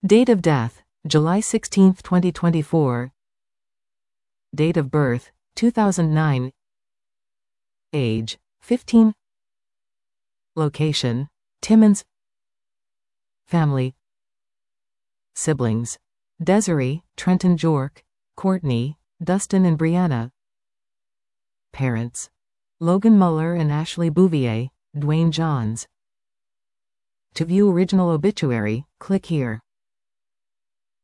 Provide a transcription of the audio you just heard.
Date of death, July 16, 2024. Date of birth, 2009. Age, 15. Location, Timmins. Family. Siblings, Desiree, Trenton Jork, Courtney, Dustin and Brianna. Parents, Logan Muller and Ashley Bouvier, Dwayne Johns. To view original obituary, click here.